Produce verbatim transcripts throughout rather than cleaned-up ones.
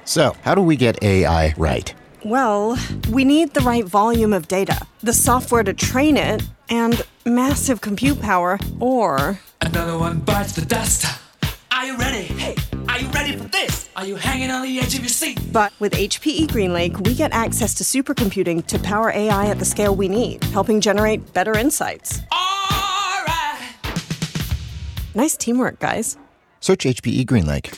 So, how do we get A I right? Well, we need the right volume of data, the software to train it, and massive compute power, or... Another one bites the dust. Are you ready? Hey, are you ready for this? Are you hanging on the edge of your seat? But with H P E GreenLake, we get access to supercomputing to power A I at the scale we need, helping generate better insights. All right. Nice teamwork, guys. Search H P E GreenLake.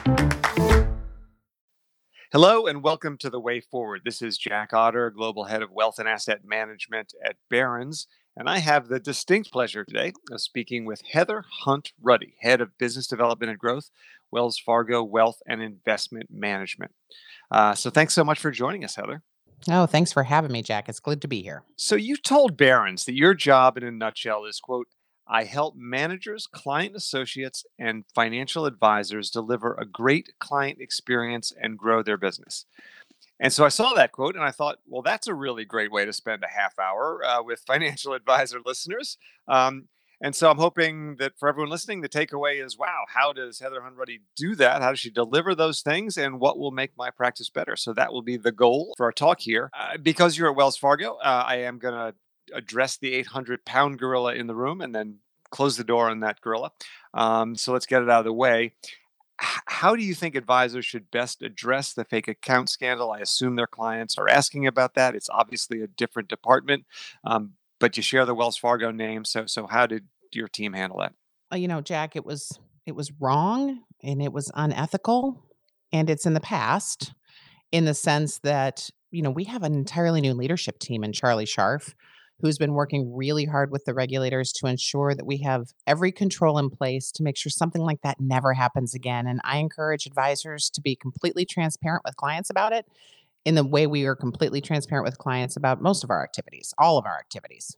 Hello and welcome to The Way Forward. This is Jack Otter, Global Head of Wealth and Asset Management at Barron's, and I have the distinct pleasure today of speaking with Heather Hunt Ruddy, Head of Business Development and Growth, Wells Fargo Wealth and Investment Management. Uh, so thanks so much for joining us, Heather. Oh, thanks for having me, Jack. It's good to be here. So you told Barron's that your job in a nutshell is, quote, I help managers, client associates, and financial advisors deliver a great client experience and grow their business. And so I saw that quote and I thought, well, that's a really great way to spend a half hour uh, with financial advisor listeners. Um, and so I'm hoping that for everyone listening, the takeaway is, wow, how does Heather Hunt Ruddy do that? How does she deliver those things? And what will make my practice better? So that will be the goal for our talk here. Uh, because you're at Wells Fargo, uh, I am going to address the eight hundred pound gorilla in the room and then close the door on that gorilla. Um, so let's get it out of the way. H- how do you think advisors should best address the fake account scandal? I assume their clients are asking about that. It's obviously a different department, um, but you share the Wells Fargo name. So, so how did your team handle that? Uh, you know, Jack, it was it was wrong and it was unethical, and it's in the past, in the sense that, you know, we have an entirely new leadership team in Charlie Scharf, who's been working really hard with the regulators to ensure that we have every control in place to make sure something like that never happens again. And I encourage advisors to be completely transparent with clients about it, in the way we are completely transparent with clients about most of our activities, all of our activities.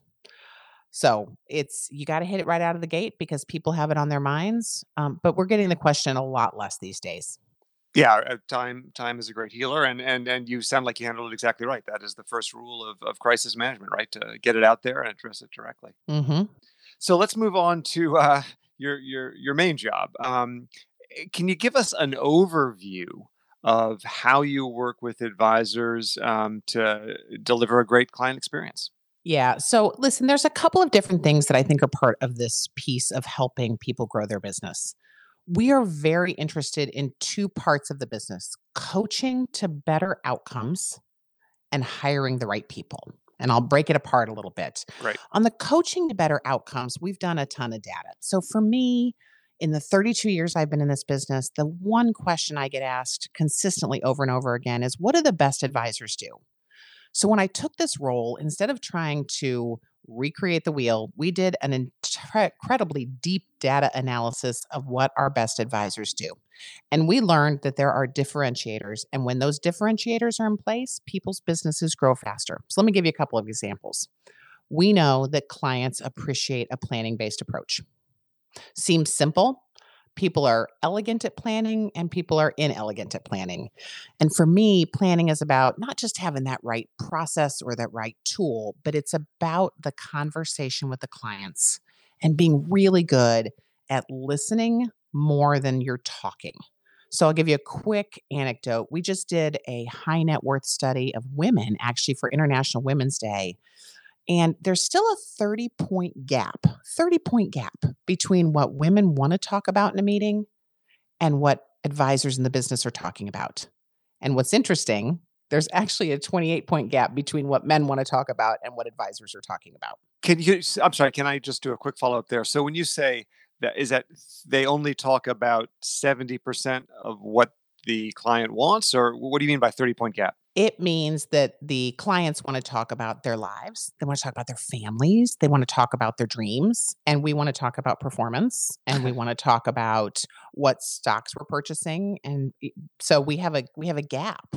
So it's, you got to hit it right out of the gate because people have it on their minds. Um, but we're getting the question a lot less these days. Yeah, uh, time time is a great healer, and and and you sound like you handled it exactly right. That is the first rule of, of crisis management, right? To get it out there and address it directly. Mm-hmm. So let's move on to uh, your your your main job. Um, can you give us an overview of how you work with advisors um, to deliver a great client experience? Yeah. So listen, there's a couple of different things that I think are part of this piece of helping people grow their business. We are very interested in two parts of the business: coaching to better outcomes and hiring the right people. And I'll break it apart a little bit. Right. On the coaching to better outcomes, we've done a ton of data. So for me, in the thirty-two years I've been in this business, the one question I get asked consistently over and over again is, what do the best advisors do? So when I took this role, instead of trying to recreate the wheel, we did an intre- incredibly deep data analysis of what our best advisors do. And we learned that there are differentiators. And when those differentiators are in place, people's businesses grow faster. So let me give you a couple of examples. We know that clients appreciate a planning-based approach. Seems simple. People are elegant at planning and people are inelegant at planning. And for me, planning is about not just having that right process or that right tool, but it's about the conversation with the clients and being really good at listening more than you're talking. So I'll give you a quick anecdote. We just did a high net worth study of women, actually for International Women's Day. And there's still a thirty point gap, thirty point gap between what women want to talk about in a meeting and what advisors in the business are talking about. And what's interesting, there's actually a twenty-eight point gap between what men want to talk about and what advisors are talking about. Can you? I'm sorry. Can I just do a quick follow up there? So when you say that, is that they only talk about seventy percent of what the client wants, or what do you mean by thirty point gap? It means that the clients want to talk about their lives. They want to talk about their families. They want to talk about their dreams. And we want to talk about performance. And we want to talk about what stocks we're purchasing. And so we have a we have a gap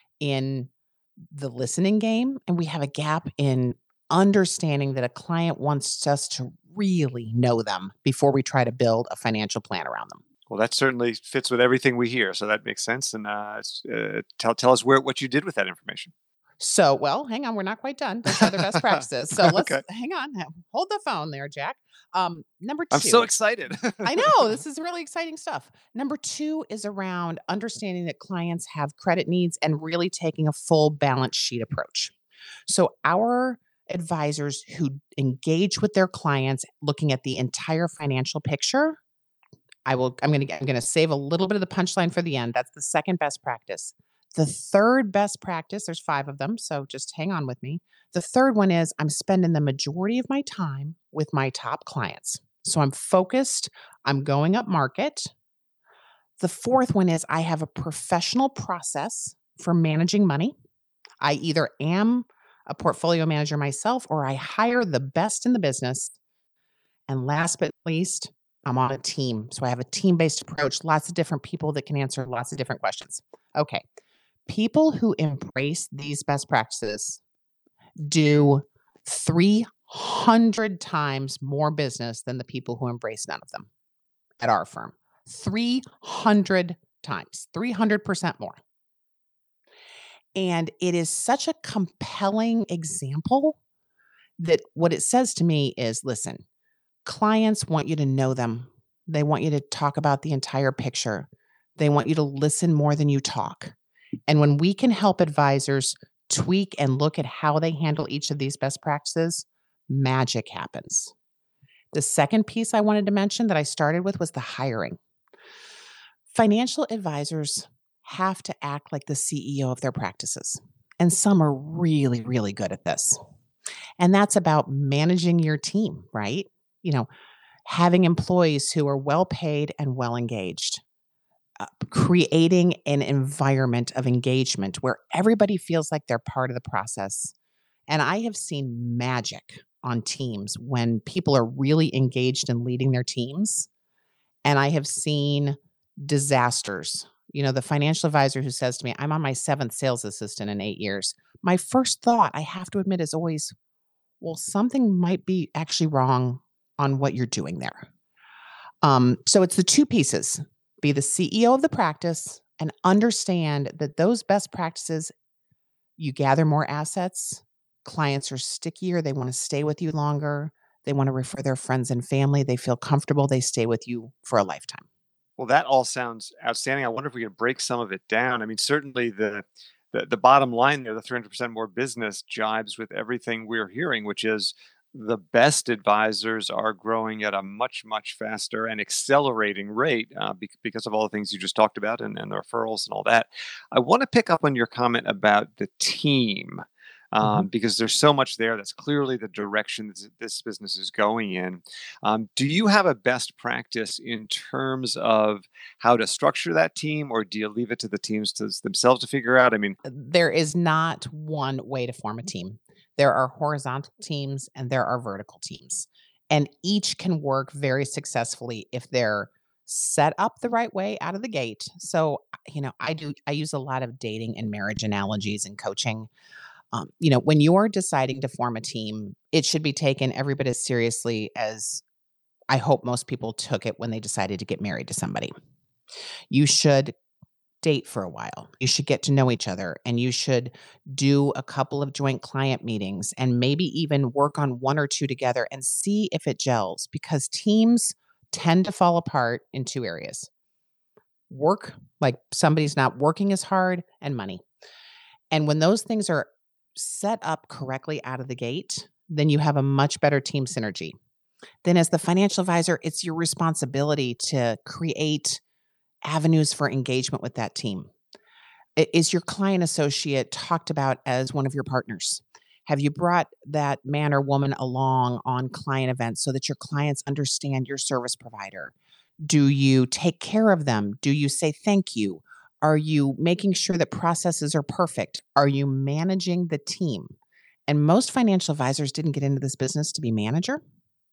in the listening game. And we have a gap in understanding that a client wants us to really know them before we try to build a financial plan around them. Well, that certainly fits with everything we hear, so that makes sense. And uh, uh, tell tell us where what you did with that information. So, well, hang on, we're not quite done. There's other best practices. So let's Okay. hang on. h- Hold the phone there, Jack. Um, number I'm so two. excited. I know this is really exciting stuff. Number two is around understanding that clients have credit needs and really taking a full balance sheet approach. So our advisors who engage with their clients, looking at the entire financial picture, I will I'm going to I'm going to save a little bit of the punchline for the end. That's the second best practice. The third best practice, there's five of them, so just hang on with me. The third one is I'm spending the majority of my time with my top clients. So I'm focused, I'm going up market. The fourth one is I have a professional process for managing money. I either am a portfolio manager myself or I hire the best in the business. And last but not least, I'm on a team. So I have a team based approach, lots of different people that can answer lots of different questions. Okay. People who embrace these best practices do three hundred times more business than the people who embrace none of them at our firm. three hundred times, three hundred percent more. And it is such a compelling example that what it says to me is listen, clients want you to know them. They want you to talk about the entire picture. They want you to listen more than you talk. And when we can help advisors tweak and look at how they handle each of these best practices, magic happens. The second piece I wanted to mention that I started with was the hiring. Financial advisors have to act like the C E O of their practices. And some are really, really good at this. And that's about managing your team, right? You know, having employees who are well paid and well engaged, uh, creating an environment of engagement where everybody feels like they're part of the process. And I have seen magic on teams when people are really engaged in leading their teams. And I have seen disasters. You know, the financial advisor who says to me, I'm on my seventh sales assistant in eight years. My first thought, I have to admit, is always, well, something might be actually wrong on what you're doing there. Um, so it's the two pieces. Be the C E O of the practice and understand that those best practices, you gather more assets, clients are stickier, they want to stay with you longer, they want to refer their friends and family, they feel comfortable, they stay with you for a lifetime. Well, that all sounds outstanding. I wonder if we could break some of it down. I mean, certainly the the, the bottom line there, the three hundred percent more business jibes with everything we're hearing, which is the best advisors are growing at a much, much faster and accelerating rate uh, bec- because of all the things you just talked about and, and the referrals and all that. I want to pick up on your comment about the team. Mhm. Um, because there's so much there that's clearly the direction this, this business is going in. Um, do you have a best practice in terms of how to structure that team, or do you leave it to the teams to, themselves to figure out? I mean, There is not one way to form a team. There are horizontal teams and there are vertical teams. And each can work very successfully if they're set up the right way out of the gate. So, you know, I do I use a lot of dating and marriage analogies in coaching. Um, you know, when you're deciding to form a team, it should be taken every bit as seriously as I hope most people took it when they decided to get married to somebody. You should date for a while. You should get to know each other and you should do a couple of joint client meetings and maybe even work on one or two together and see if it gels because teams tend to fall apart in two areas. Work, like somebody's not working as hard, and money. And when those things are set up correctly out of the gate, then you have a much better team synergy. Then as the financial advisor, it's your responsibility to create avenues for engagement with that team. I- Is your client associate talked about as one of your partners? Have you brought that man or woman along on client events so that your clients understand your service provider? Do you take care of them? Do you say thank you? Are you making sure that processes are perfect? Are you managing the team? And most financial advisors didn't get into this business to be manager.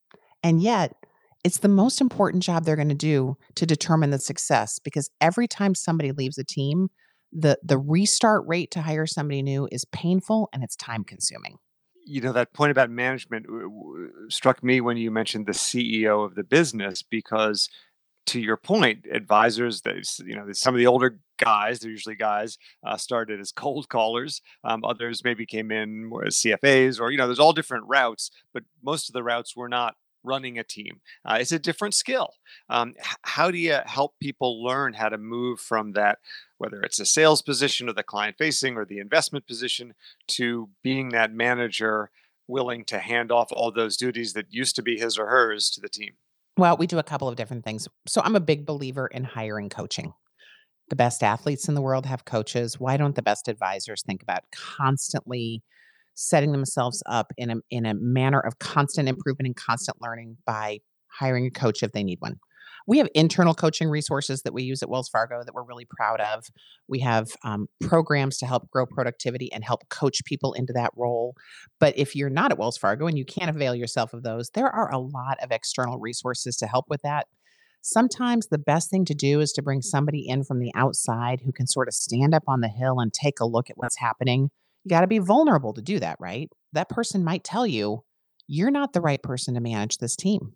And yet, it's the most important job they're going to do to determine the success because every time somebody leaves a team, the the restart rate to hire somebody new is painful and it's time consuming. you know, that point about management w- w- struck me when you mentioned the C E O of the business, because to your point, advisors, that you know, some of the older guys, they're usually guys, uh, started as cold callers. Um, others maybe came in more as C F As, or, you know, there's all different routes, but most of the routes were not running a team. Uh, it's a different skill. Um, h- how do you help people learn how to move from that, whether it's a sales position or the client facing or the investment position, to being that manager willing to hand off all those duties that used to be his or hers to the team? Well, we do a couple of different things. So I'm a big believer in hiring coaching. The best athletes in the world have coaches. Why don't the best advisors think about constantly setting themselves up in a in a manner of constant improvement and constant learning by hiring a coach if they need one? We have internal coaching resources that we use at Wells Fargo that we're really proud of. We have um, programs to help grow productivity and help coach people into that role. But if you're not at Wells Fargo and you can't avail yourself of those, there are a lot of external resources to help with that. Sometimes the best thing to do is to bring somebody in from the outside who can sort of stand up on the hill and take a look at what's happening. You got to be vulnerable to do that, right? That person might tell you, you're not the right person to manage this team.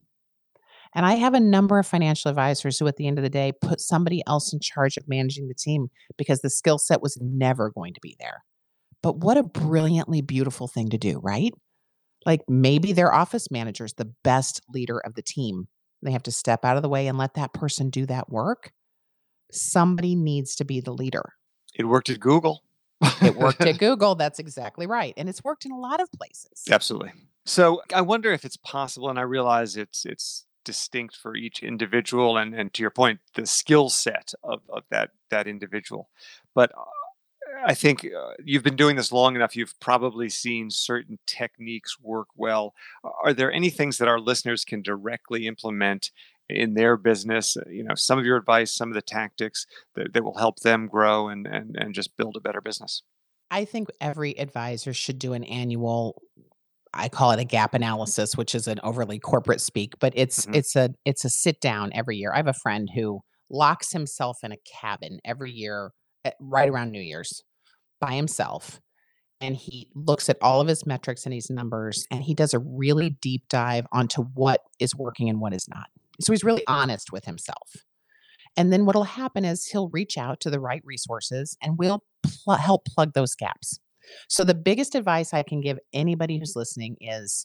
And I have a number of financial advisors who, at the end of the day, put somebody else in charge of managing the team because the skill set was never going to be there. But what a brilliantly beautiful thing to do, right? Like maybe their office manager is the best leader of the team. They have to step out of the way and let that person do that work. Somebody needs to be the leader. It worked at Google. It worked at Google. That's exactly right. And it's worked in a lot of places. Absolutely. So I wonder if it's possible, and I realize it's it's distinct for each individual, and and to your point, the skill set of, of that that individual. But uh, I think uh, you've been doing this long enough. You've probably seen certain techniques work well. Are there any things that our listeners can directly implement in their business? Uh, You know, some of your advice, some of the tactics that, that will help them grow and and and just build a better business. I think every advisor should do an annual, I call it a gap analysis, which is an overly corporate speak, but it's Hmm. it's a it's a sit down every year. I have a friend who locks himself in a cabin every year at, right around New Year's by himself, and he looks at all of his metrics and his numbers, and he does a really deep dive onto what is working and what is not. So he's really honest with himself. And then what'll happen is he'll reach out to the right resources and we'll pl- help plug those gaps. So the biggest advice I can give anybody who's listening is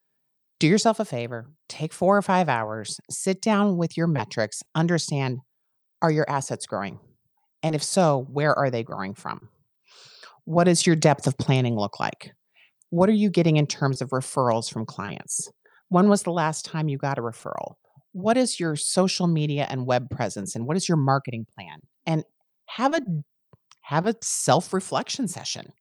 do yourself a favor, take four or five hours, sit down with your metrics, understand, are your assets growing? And if so, where are they growing from? What does your depth of planning look like? What are you getting in terms of referrals from clients? When was the last time you got a referral? What is your social media and web presence and what is your marketing plan? And have a have a self-reflection session.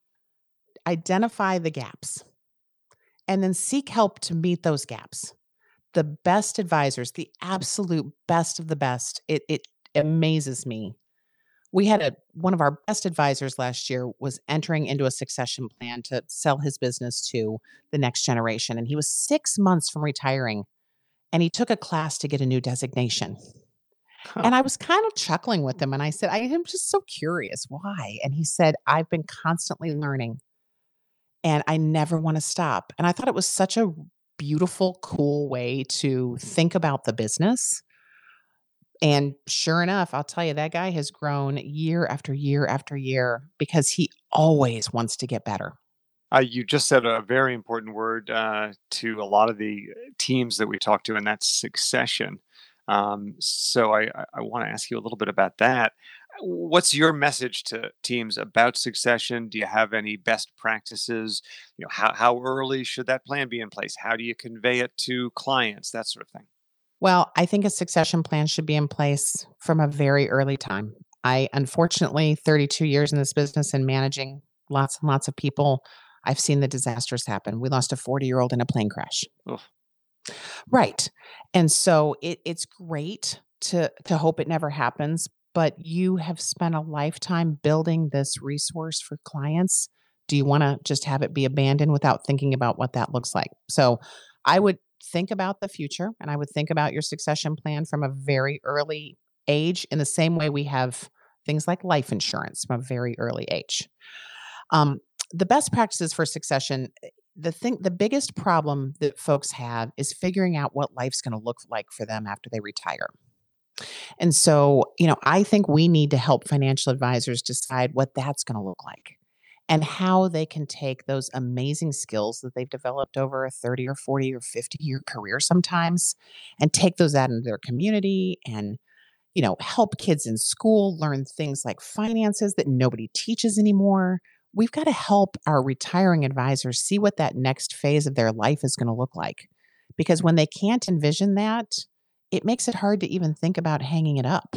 Identify the gaps and then seek help to meet those gaps. The best advisors, the absolute best of the best, it it amazes me. We had a one of our best advisors last year was entering into a succession plan to sell his business to the next generation, and he was six months from retiring, and he took a class to get a new designation. Huh. And I was kind of chuckling with him, and I said, "I am just so curious, why?" And he said, "I've been constantly learning, and I never want to stop." And I thought it was such a beautiful, cool way to think about the business. And sure enough, I'll tell you, that guy has grown year after year after year because he always wants to get better. Uh, you just said a very important word uh, to a lot of the teams that we talk to, and that's succession. Um, so I, I, I want to ask you a little bit about that. What's your message to teams about succession? Do you have any best practices? You know, how, how early should that plan be in place? How do you convey it to clients? That sort of thing. Well, I think a succession plan should be in place from a very early time. I, unfortunately, thirty-two years in this business and managing lots and lots of people, I've seen the disasters happen. We lost a forty year old in a plane crash. Ugh. Right. And so it, it's great to, to hope it never happens, but you have spent a lifetime building this resource for clients. Do you want to just have it be abandoned without thinking about what that looks like? So I would think about the future and I would think about your succession plan from a very early age in the same way we have things like life insurance from a very early age. Um, the best practices for succession, the thing, the biggest problem that folks have is figuring out what life's going to look like for them after they retire. And so, you know, I think we need to help financial advisors decide what that's going to look like and how they can take those amazing skills that they've developed over a thirty or forty or fifty year career sometimes and take those out into their community and, you know, help kids in school learn things like finances that nobody teaches anymore. We've got to help our retiring advisors see what that next phase of their life is going to look like. Because when they can't envision that, it makes it hard to even think about hanging it up.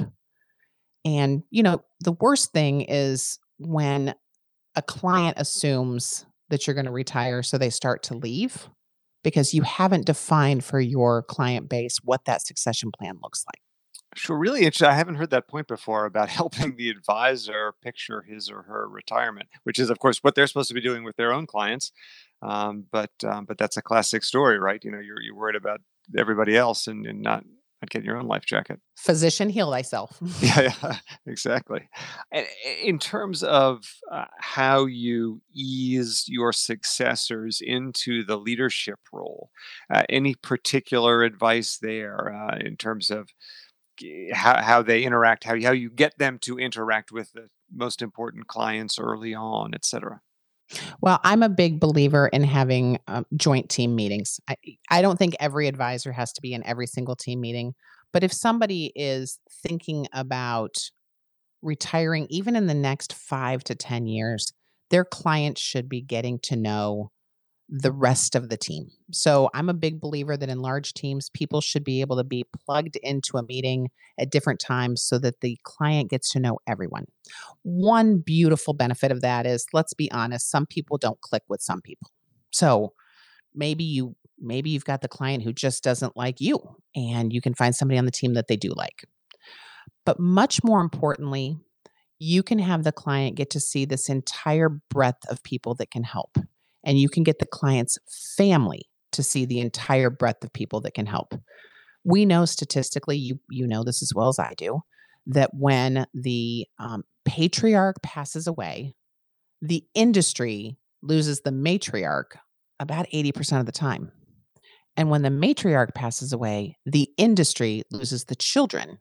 And, you know, the worst thing is when a client assumes that you're going to retire, so they start to leave because you haven't defined for your client base what that succession plan looks like. Sure, really interesting. I haven't heard that point before about helping the advisor picture his or her retirement, which is, of course, what they're supposed to be doing with their own clients. Um, but um, but that's a classic story, right? You know, you're you're worried about everybody else and, and not not getting your own life jacket. Physician, heal thyself. Yeah, yeah, exactly. And in terms of uh, how you ease your successors into the leadership role, uh, any particular advice there uh, in terms of how, how they interact, how, how you get them to interact with the most important clients early on, et cetera? Well, I'm a big believer in having um, joint team meetings. I, I don't think every advisor has to be in every single team meeting, but if somebody is thinking about retiring, even in the next five to ten years, their clients should be getting to know the rest of the team. So I'm a big believer that in large teams, people should be able to be plugged into a meeting at different times so that the client gets to know everyone. One beautiful benefit of that is, let's be honest, some people don't click with some people. So maybe you maybe you've got the client who just doesn't like you, and you can find somebody on the team that they do like. But much more importantly, you can have the client get to see this entire breadth of people that can help. And you can get the client's family to see the entire breadth of people that can help. We know statistically, you you know this as well as I do, that when the um, patriarch passes away, the industry loses the matriarch about eighty percent of the time. And when the matriarch passes away, the industry loses the children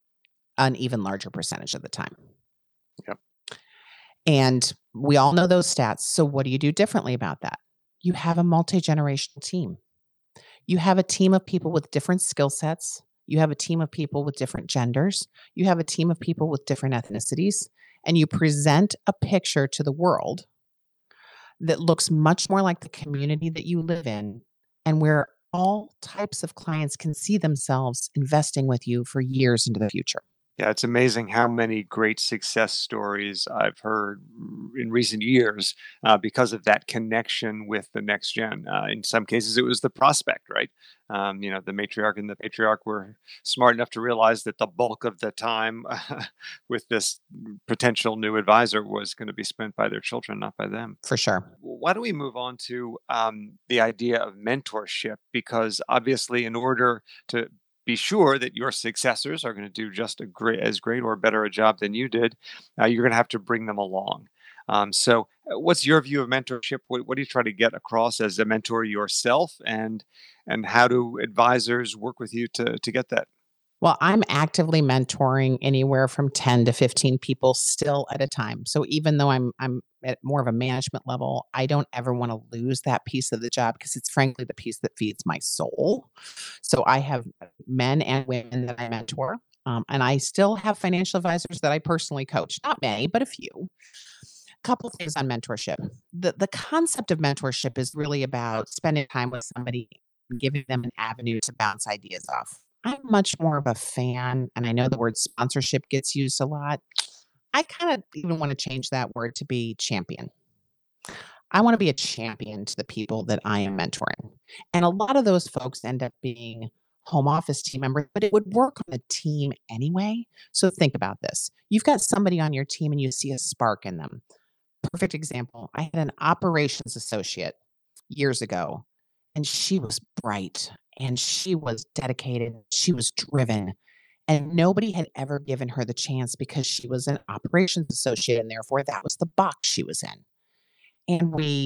an even larger percentage of the time. Yep. And we all know those stats. So what do you do differently about that? You have a multi-generational team. You have a team of people with different skill sets. You have a team of people with different genders. You have a team of people with different ethnicities. And you present a picture to the world that looks much more like the community that you live in, and where all types of clients can see themselves investing with you for years into the future. Yeah, it's amazing how many great success stories I've heard in recent years uh, because of that connection with the next gen. Uh, in some cases, it was the prospect, right? Um, you know, the matriarch and the patriarch were smart enough to realize that the bulk of the time uh, with this potential new advisor was going to be spent by their children, not by them. For sure. Why don't we move on to um, the idea of mentorship? Because obviously, in order to be sure that your successors are going to do just a great, as great or better a job than you did, uh, you're going to have to bring them along. Um, so, uh, what's your view of mentorship? What, what do you try to get across as a mentor yourself, and and how do advisors work with you to to get that? Well, I'm actively mentoring anywhere from ten to fifteen people still at a time. So even though I'm I'm at more of a management level, I don't ever want to lose that piece of the job because it's frankly the piece that feeds my soul. So I have men and women that I mentor. Um, and I still have financial advisors that I personally coach. Not many, but a few. A couple things on mentorship. The the concept of mentorship is really about spending time with somebody and giving them an avenue to bounce ideas off. I'm much more of a fan, and I know the word sponsorship gets used a lot. I kind of even want to change that word to be champion. I want to be a champion to the people that I am mentoring. And a lot of those folks end up being home office team members, but it would work on the team anyway. So think about this. You've got somebody on your team and you see a spark in them. Perfect example. I had an operations associate years ago, and she was bright and she was dedicated. She was driven, and nobody had ever given her the chance because she was an operations associate, and therefore that was the box she was in. And we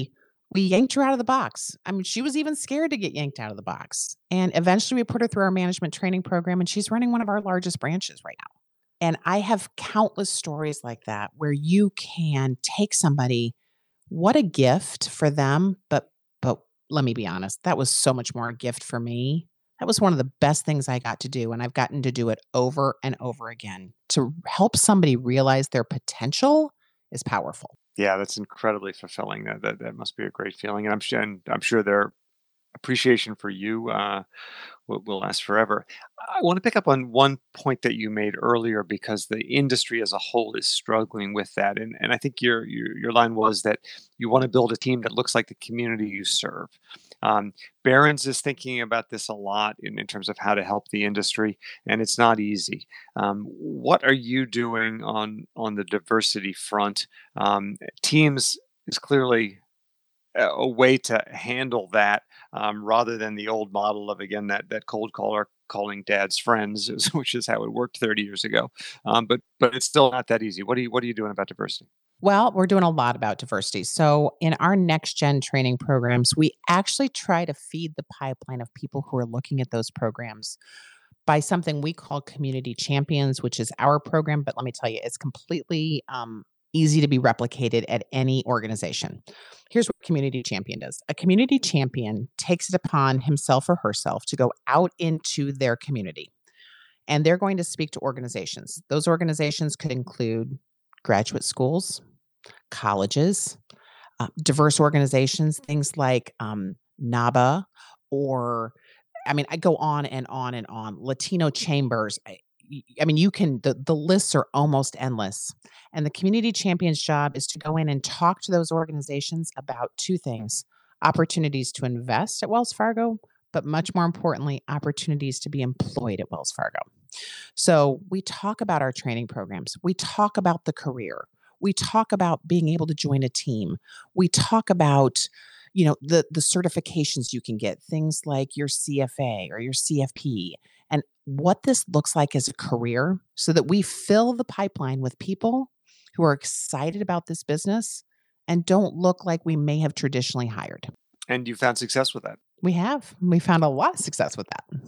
We yanked her out of the box. I mean, she was even scared to get yanked out of the box. And eventually we put her through our management training program, and she's running one of our largest branches right now. And I have countless stories like that where you can take somebody, what a gift for them, but but let me be honest, that was so much more a gift for me. That was one of the best things I got to do, and I've gotten to do it over and over again. To help somebody realize their potential is powerful. Yeah, that's incredibly fulfilling. That that, that must be a great feeling, and I'm sure and I'm sure their appreciation for you uh, will, will last forever. I want to pick up on one point that you made earlier because the industry as a whole is struggling with that, and and I think your your, your line was that you want to build a team that looks like the community you serve. Um, Barron's is thinking about this a lot in, in terms of how to help the industry, and it's not easy. Um, what are you doing on on the diversity front? Um, Teams is clearly a a way to handle that, um, rather than the old model of, again, that that cold caller calling dad's friends, is- which is how it worked thirty years ago. Um, but but it's still not that easy. What are you what are you doing about diversity? Well, we're doing a lot about diversity. So, in our next gen training programs, we actually try to feed the pipeline of people who are looking at those programs by something we call community champions, which is our program. But let me tell you, it's completely um, easy to be replicated at any organization. Here's what community champion does: a community champion takes it upon himself or herself to go out into their community, and they're going to speak to organizations. Those organizations could include graduate schools, colleges, uh, diverse organizations, things like um, NABA, or I mean, I go on and on and on. Latino chambers. I, y- I mean, you can, the, the lists are almost endless. And the community champion's job is to go in and talk to those organizations about two things: opportunities to invest at Wells Fargo, but much more importantly, opportunities to be employed at Wells Fargo. So we talk about our training programs. We talk about the career. We talk about being able to join a team. We talk about, you know, the the certifications you can get, things like your C F A or your C F P, and what this looks like as a career, so that we fill the pipeline with people who are excited about this business and don't look like we may have traditionally hired. And you found success with that. We have. We found a lot of success with that.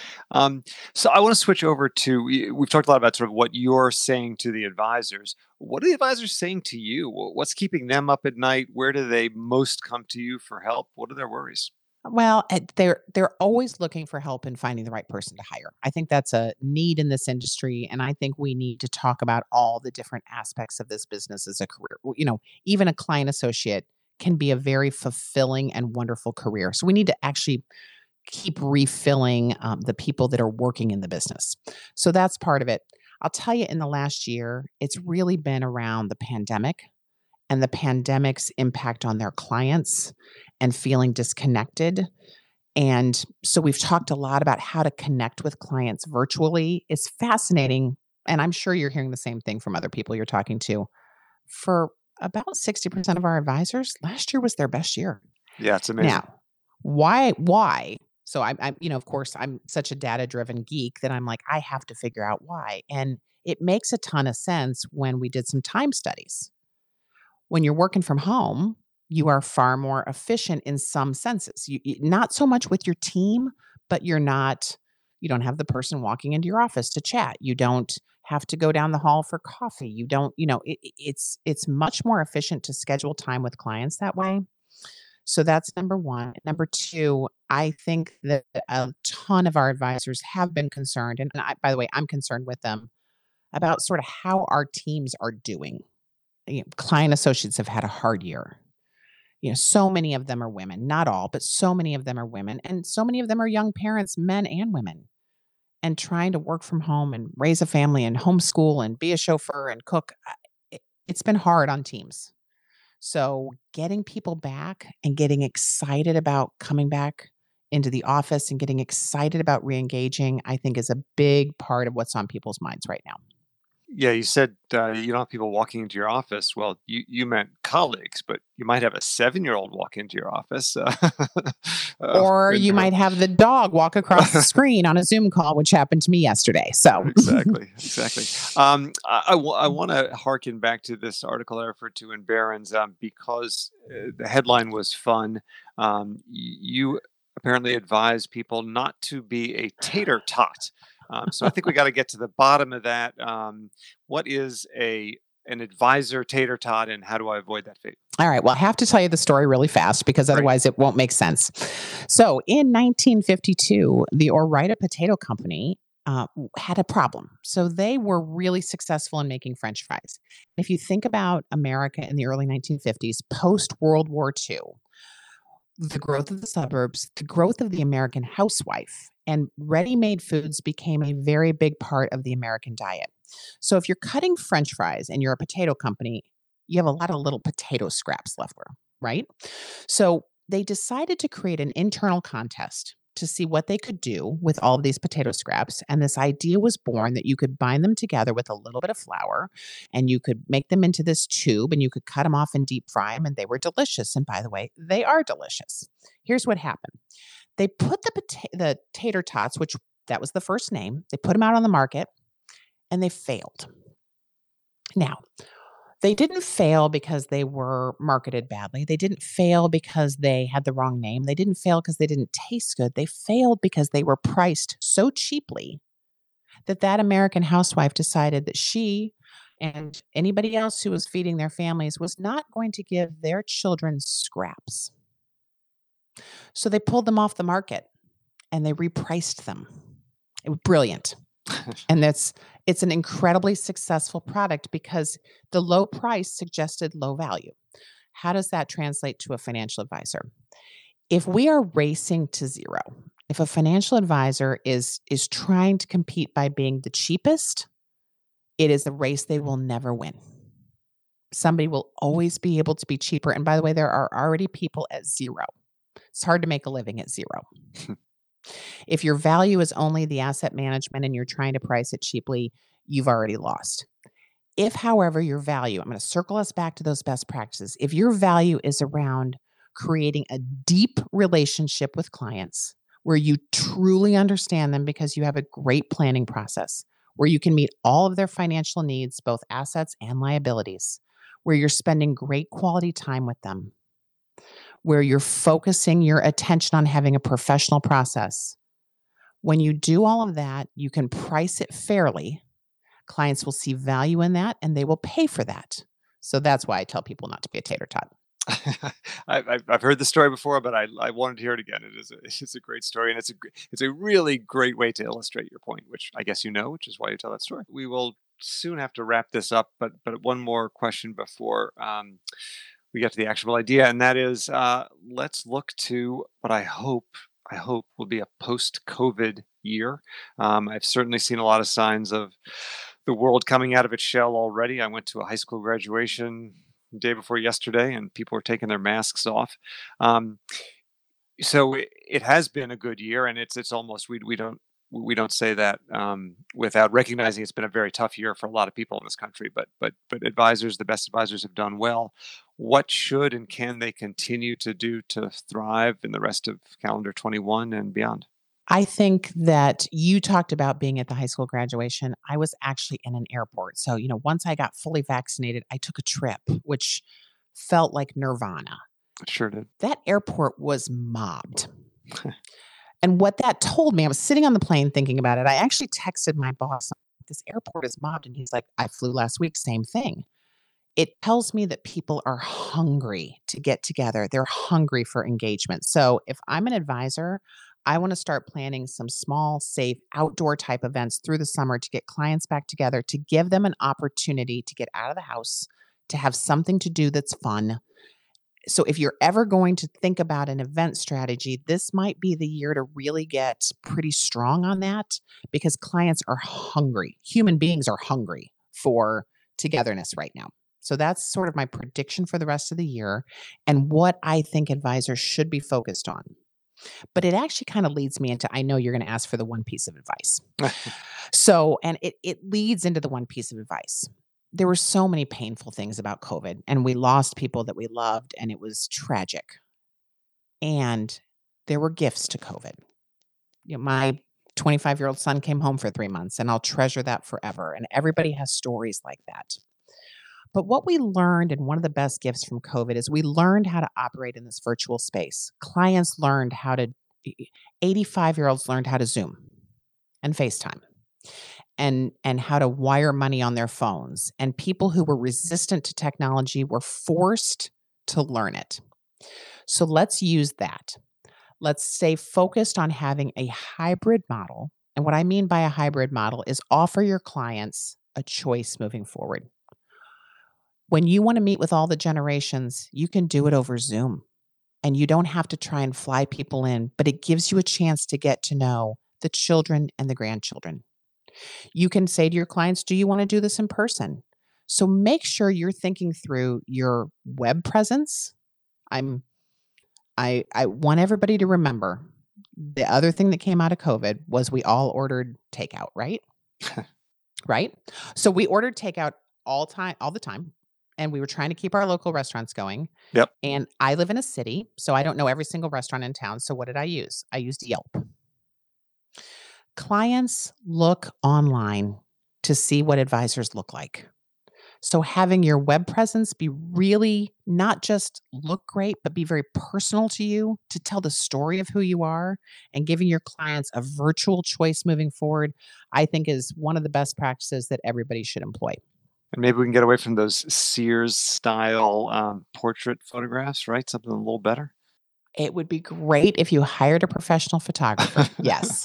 Um, so I want to switch over to we- we've talked a lot about sort of what you're saying to the advisors. What are the advisors saying to you? Wh- What's keeping them up at night? Where do they most come to you for help? What are their worries? Well, eh, they're they're always looking for help in finding the right person to hire. I think that's a need in this industry, and I think we need to talk about all the different aspects of this business as a career. W- You know, even a client associate can be a very fulfilling and wonderful career. So we need to actually keep refilling um, the people that are working in the business. So that's part of it. I'll tell you, in the last year, it's really been around the pandemic and the pandemic's impact on their clients and feeling disconnected. And so we've talked a lot about how to connect with clients virtually. It's fascinating. And I'm sure you're hearing the same thing from other people you're talking to. For about sixty percent of our advisors, last year was their best year. Yeah, it's amazing. Now, why? Why? So I'm, I'm, you know, of course, I'm such a data-driven geek that I'm like, I have to figure out why. And it makes a ton of sense when we did some time studies. When you're working from home, you are far more efficient in some senses. You, you- not so much with your team, but you're not, you don't have the person walking into your office to chat. You don't have to go down the hall for coffee. You don't, you know, it, it- it's it's much more efficient to schedule time with clients that way. So that's number one. Number two, I think that a ton of our advisors have been concerned, and, and I, by the way, I'm concerned with them about sort of how our teams are doing. You know, client associates have had a hard year. You know, so many of them are women, not all, but so many of them are women, and so many of them are young parents, men and women, and trying to work from home and raise a family and homeschool and be a chauffeur and cook. uh, It, it's been hard on teams. So getting people back and getting excited about coming back into the office and getting excited about reengaging, I think is a big part of what's on people's minds right now. Yeah, you said uh, you don't have people walking into your office. Well, you, you meant colleagues, but you might have a seven year old walk into your office. Uh, uh, Or and, you uh, might have the dog walk across the screen on a Zoom call, which happened to me yesterday. So, exactly, exactly. Um, I, I, w- I want to harken back to this article I referred to in Barron's um, because uh, the headline was fun. Um, y- you apparently advise people not to be a tater tot. Um, so I think we got to get to the bottom of that. Um, what is a an advisor tater tot, and how do I avoid that fate? all right. Well, I have to tell you the story really fast because Right. otherwise it won't make sense. So, in nineteen fifty-two, the Ore-Ida Potato Company uh, had a problem. So, they were really successful in making French fries. If you think about America in the early nineteen fifties, post World War Two, the growth of the suburbs, the growth of the American housewife, and ready made foods became a very big part of the American diet. So if you're cutting French fries and you're a potato company, you have a lot of little potato scraps left over, right? So they decided to create an internal contest to see what they could do with all of these potato scraps. And this idea was born that you could bind them together with a little bit of flour and you could make them into this tube and you could cut them off and deep fry them. And they were delicious. And by the way, they are delicious. Here's what happened. They put the, pota- the tater tots, which that was the first name, they put them out on the market and they failed. Now, they didn't fail because they were marketed badly. They didn't fail because they had the wrong name. They didn't fail because they didn't taste good. They failed because they were priced so cheaply that that American housewife decided that she and anybody else who was feeding their families was not going to give their children scraps. So they pulled them off the market and they repriced them. It was brilliant. And that's it's an incredibly successful product because the low price suggested low value. How does that translate to a financial advisor? If we are racing to zero, if a financial advisor is is trying to compete by being the cheapest, it is a race they will never win. Somebody will always be able to be cheaper. And by the way, there are already people at zero. It's hard to make a living at zero. If your value is only the asset management and you're trying to price it cheaply, you've already lost. If, however, your value, I'm going to circle us back to those best practices. If your value is around creating a deep relationship with clients where you truly understand them because you have a great planning process, where you can meet all of their financial needs, both assets and liabilities, where you're spending great quality time with them, where you're focusing your attention on having a professional process. When you do all of that, you can price it fairly. Clients will see value in that and they will pay for that. So that's why I tell people not to be a tater tot. I, I've I've heard the story before, but I, I wanted to hear it again. It is a, it's a great story, and it's a gr- it's a really great way to illustrate your point, which I guess you know, which is why you tell that story. We will soon have to wrap this up, but but one more question before um, we get to the actual idea, and that is, uh, let's look to what I hope I hope will be a post-COVID year. Um, I've certainly seen a lot of signs of the world coming out of its shell already. I went to a high school graduation the day before yesterday, and people were taking their masks off. Um, so it, it has been a good year, and it's it's almost we we don't we don't say that um, without recognizing it's been a very tough year for a lot of people in this country. But but but advisors, the best advisors, have done well. What should and can they continue to do to thrive in the rest of calendar twenty-one and beyond? I think that you talked about being at the high school graduation. I was actually in an airport. So, you know, once I got fully vaccinated, I took a trip, which felt like nirvana. It sure did. That airport was mobbed. And what that told me, I was sitting on the plane thinking about it. I actually texted my boss, this airport is mobbed. And he's like, I flew last week, same thing. It tells me that people are hungry to get together. They're hungry for engagement. So if I'm an advisor, I want to start planning some small, safe, outdoor type events through the summer to get clients back together, to give them an opportunity to get out of the house, to have something to do that's fun. So if you're ever going to think about an event strategy, this might be the year to really get pretty strong on that because clients are hungry. Human beings are hungry for togetherness right now. So that's sort of my prediction for the rest of the year and what I think advisors should be focused on. But it actually kind of leads me into, I know you're going to ask for the one piece of advice. So, and it, it leads into the one piece of advice. There were so many painful things about COVID, and we lost people that we loved, and it was tragic. And there were gifts to COVID. You know, my twenty-five-year-old son came home for three months, and I'll treasure that forever. And everybody has stories like that. But what we learned, and one of the best gifts from COVID, is we learned how to operate in this virtual space. Clients learned how to, eighty-five-year-olds learned how to Zoom and FaceTime and, and how to wire money on their phones. And people who were resistant to technology were forced to learn it. So let's use that. Let's stay focused on having a hybrid model. And what I mean by a hybrid model is offer your clients a choice moving forward. When you want to meet with all the generations, you can do it over Zoom, and you don't have to try and fly people in, but it gives you a chance to get to know the children and the grandchildren. You can say to your clients, do you want to do this in person? So make sure you're thinking through your web presence. I'm, I, I want everybody to remember the other thing that came out of COVID was we all ordered takeout, right? Right? So we ordered takeout all time, all the time. And we were trying to keep our local restaurants going. Yep. And I live in a city, so I don't know every single restaurant in town. So what did I use? I used Yelp. Clients look online to see what advisors look like. So having your web presence be really not just look great, but be very personal to you, to tell the story of who you are, and giving your clients a virtual choice moving forward, I think is one of the best practices that everybody should employ. And maybe we can get away from those Sears style um, portrait photographs, right? Something a little better. It would be great if you hired a professional photographer. Yes.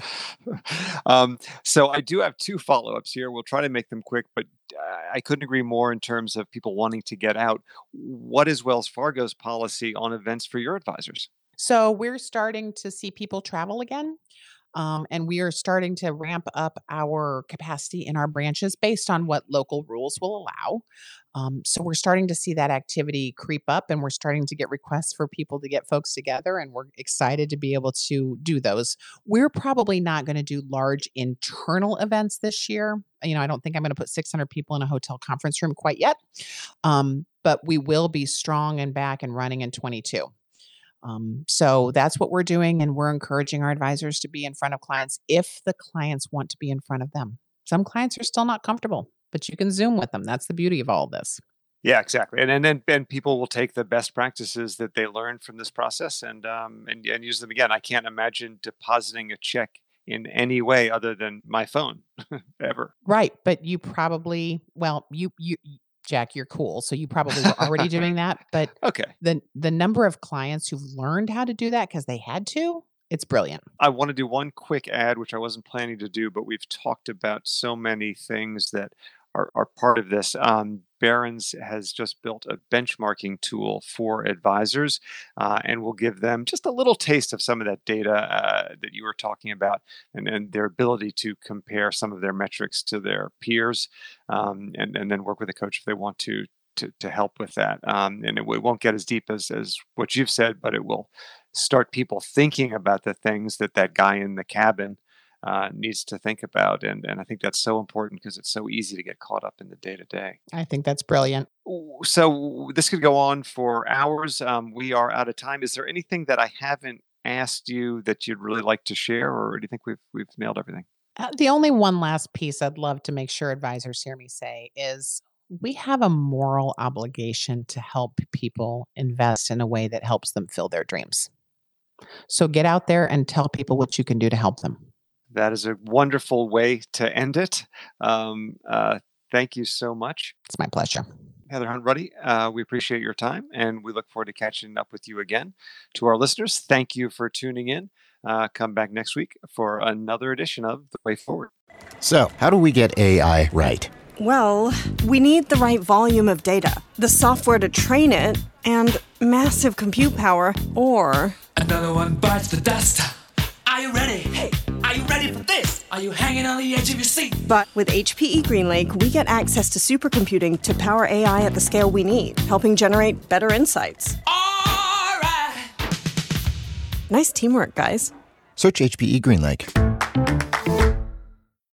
um, so I do have two follow-ups here. We'll try to make them quick, but uh, I couldn't agree more in terms of people wanting to get out. What is Wells Fargo's policy on events for your advisors? So we're starting to see people travel again. Um, and we are starting to ramp up our capacity in our branches based on what local rules will allow. Um, so we're starting to see that activity creep up, and we're starting to get requests for people to get folks together, and we're excited to be able to do those. We're probably not going to do large internal events this year. You know, I don't think I'm going to put six hundred people in a hotel conference room quite yet, um, but we will be strong and back and running in twenty-two. Um, so that's what we're doing. And we're encouraging our advisors to be in front of clients if the clients want to be in front of them. Some clients are still not comfortable, but you can Zoom with them. That's the beauty of all of this. Yeah, exactly. And and then and people will take the best practices that they learned from this process and um and, and use them again. I can't imagine depositing a check in any way other than my phone ever. Right. But you probably, well, you, you, Jack, you're cool. So you probably were already doing that. But okay. the the number of clients who've learned how to do that because they had to, it's brilliant. I want to do one quick ad, which I wasn't planning to do, but we've talked about so many things that are, are part of this. Um, Barron's has just built a benchmarking tool for advisors, uh, and will give them just a little taste of some of that data uh, that you were talking about, and, and their ability to compare some of their metrics to their peers, um, and, and then work with a coach if they want to to, to help with that. Um, and it, it won't get as deep as, as what you've said, but it will start people thinking about the things that that guy in the cabin Uh, needs to think about. And, and I think that's so important because it's so easy to get caught up in the day to day. I think that's brilliant. So this could go on for hours. Um, we are out of time. Is there anything that I haven't asked you that you'd really like to share, or do you think we've, we've nailed everything? Uh, the only one last piece I'd love to make sure advisors hear me say is we have a moral obligation to help people invest in a way that helps them fill their dreams. So get out there and tell people what you can do to help them. That is a wonderful way to end it. Um, uh, thank you so much. It's my pleasure. Heather Hunt Ruddy, uh, we appreciate your time, and we look forward to catching up with you again. To our listeners, thank you for tuning in. Uh, come back next week for another edition of The Way Forward. So, how do we get A I right? Well, we need the right volume of data, the software to train it, and massive compute power, or... Another one bites the dust. Are you ready? Hey, are you ready for this? Are you hanging on the edge of your seat? But with H P E GreenLake, we get access to supercomputing to power A I at the scale we need, helping generate better insights. All right. Nice teamwork, guys. Search H P E GreenLake.